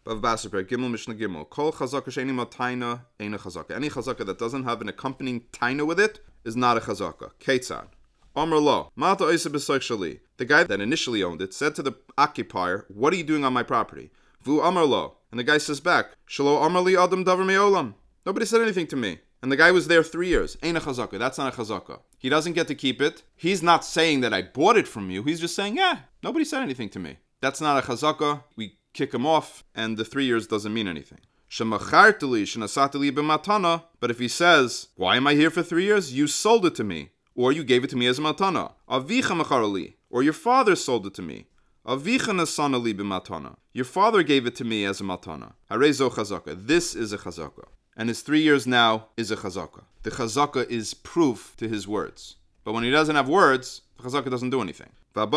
Vav Basar Gimel Mishnah Gimel. Kol chazaka she'eni ma taina eina chazaka. Any chazaka that doesn't have an accompanying taina with it is not a chazaka. Ketzad. Amr lo. Mata oisa b'soich shali. The guy that initially owned it said to the occupier, "What are you doing on my property?" Vu amr lo. And the guy says back, "Shalo amr li adam davar me'olam." Nobody said anything to me. And the guy was there 3 years. Ain't a chazaka. That's not a chazaka. He doesn't get to keep it. He's not saying that I bought it from you. He's just saying, yeah, nobody said anything to me. That's not a chazaka. We kick him off, and the 3 years doesn't mean anything. Shemacharteli shenasateli b'matana. But if he says, why am I here for 3 years? You sold it to me. Or you gave it to me as a matana. Avicha macharali. Or your father sold it to me. Avicha nasanali b'matana. Your father gave it to me as a matana. Harezo chazaka. This is a chazaka. And his 3 years now is a chazaka. The chazaka is proof to his words. But when he doesn't have words, the chazaka doesn't do anything.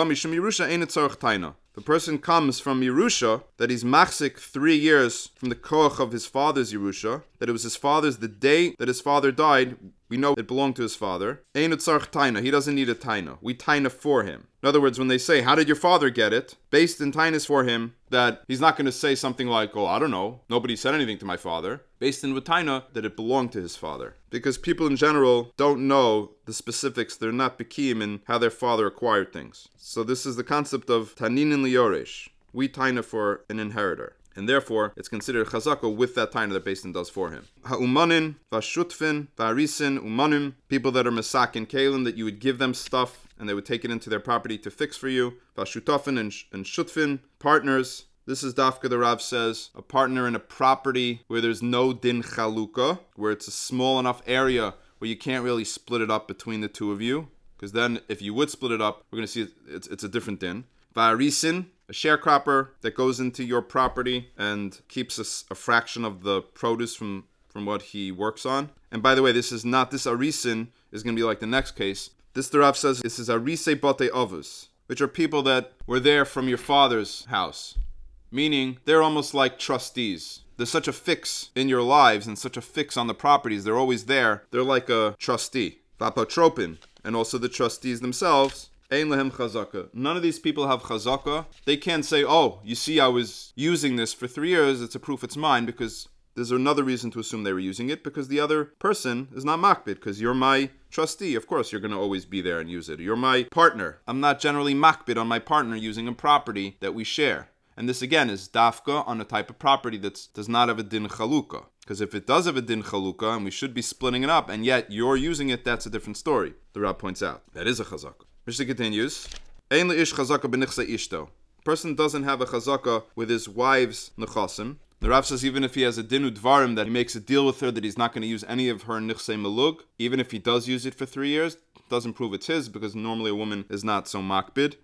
The person comes from Yerusha, that he's machzik 3 years from the koach of his father's Yerusha, that it was his father's the day that his father died. We know it belonged to his father. He doesn't need a taina. We taina for him. In other words, when they say, how did your father get it? Based in tainas for him, that he's not going to say something like, oh, I don't know, nobody said anything to my father. Based in taina, that it belonged to his father. Because people in general don't know the specifics. They're not bekim in how their father acquired things. So this is the concept of taninin liyoresh. We taina for an inheritor. And therefore, it's considered chazaka with that taina that Beis Din does for him. Ha'umanin, vashutfin, va'arisin, umanim, people that are masakin kalim, that you would give them stuff and they would take it into their property to fix for you. Vashutafin and shutfin, partners. This is Dafka, the Rav says, a partner in a property where there's no din chaluka, where it's a small enough area where you can't really split it up between the two of you. Because then, if you would split it up, we're going to see it's a different din. Va'arisin, a sharecropper that goes into your property and keeps a fraction of the produce from what he works on. And by the way, this arisin is going to be like the next case. This, the Rav says, this is arise bate avos, which are people that were there from your father's house. Meaning, they're almost like trustees. There's such a fix in your lives and such a fix on the properties. They're always there. They're like a trustee. Vapotropin, and also the trustees themselves. Ein lehem chazaka. None of these people have chazaka. They can't say, oh, you see, I was using this for 3 years. It's a proof it's mine, because there's another reason to assume they were using it, because the other person is not makbid, because you're my trustee. Of course, you're going to always be there and use it. You're my partner. I'm not generally makbid on my partner using a property that we share. And this, again, is dafka on a type of property that does not have a din chaluka. Because if it does have a din chaluka, and we should be splitting it up, and yet you're using it, that's a different story. The Rab points out. That is a chazaka. Mishnah continues. Ein leish chazaka b'nichse ishto. Person doesn't have a chazaka with his wife's nechasim. The Rav says even if he has a dinu dvarim, that he makes a deal with her that he's not going to use any of her nichse melug, even if he does use it for 3 years, doesn't prove it's his, because normally a woman is not so makbid.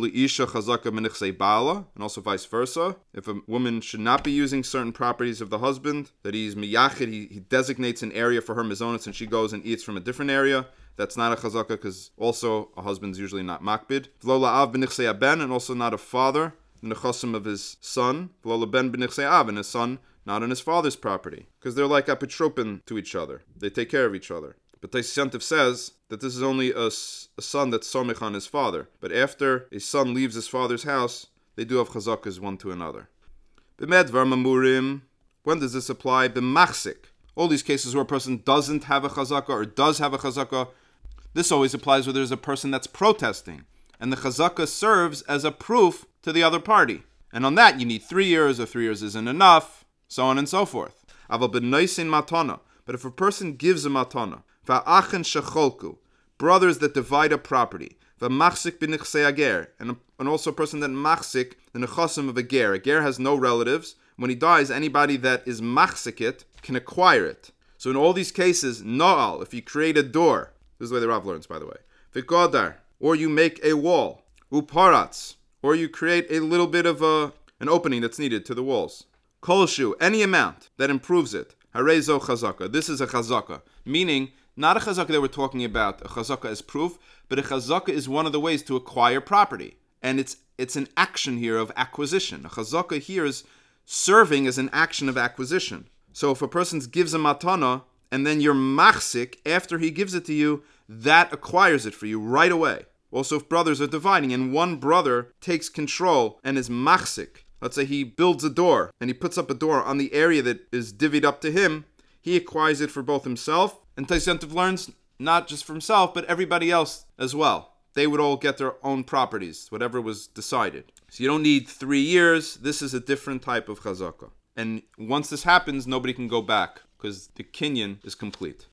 And also vice versa. If a woman should not be using certain properties of the husband, that he's miyachid, he designates an area for her mizonos and she goes and eats from a different area, that's not a chazaka, because also a husband's usually not makbid. And also not a father in the chosim of his son. And his son not on his father's property, because they're like apotropin to each other. They take care of each other. But Taisus Yantiv says that this is only a son that's somich on his father. But after a son leaves his father's house, they do have chazakas one to another. B'medvar mamurim. When does this apply? B'machzik. All these cases where a person doesn't have a chazaka or does have a chazaka, this always applies where there's a person that's protesting. And the chazaka serves as a proof to the other party. And on that, you need 3 years, or 3 years isn't enough, so on and so forth. Aval b'noisin matana. But if a person gives a matana, va'achen shecholku, brothers that divide a property, va'machzik b'nichsei ager, and also a person that machzik the nechasim of a ger. A ger has no relatives. When he dies, anybody that is machzik it can acquire it. So in all these cases, no'al, if you create a door, this is the way the Rav learns, by the way, v'godar, or you make a wall, uparatz, or you create a little bit of an opening that's needed to the walls, kolshu, any amount that improves it, harezo chazaka. This is a chazaka, meaning not a chazaka that we're talking about, a chazaka as proof, but a chazaka is one of the ways to acquire property. And it's an action here of acquisition. A chazaka here is serving as an action of acquisition. So if a person gives a matana, and then you're machzik, after he gives it to you, that acquires it for you right away. Also, if brothers are dividing, and one brother takes control and is machzik let's say he builds a door and he puts up a door on the area that is divvied up to him, he acquires it for both himself, and Tais Yom Tov learns not just for himself, but everybody else as well. They would all get their own properties, whatever was decided. So you don't need 3 years. This is a different type of chazakah. And once this happens, nobody can go back because the kinyan is complete.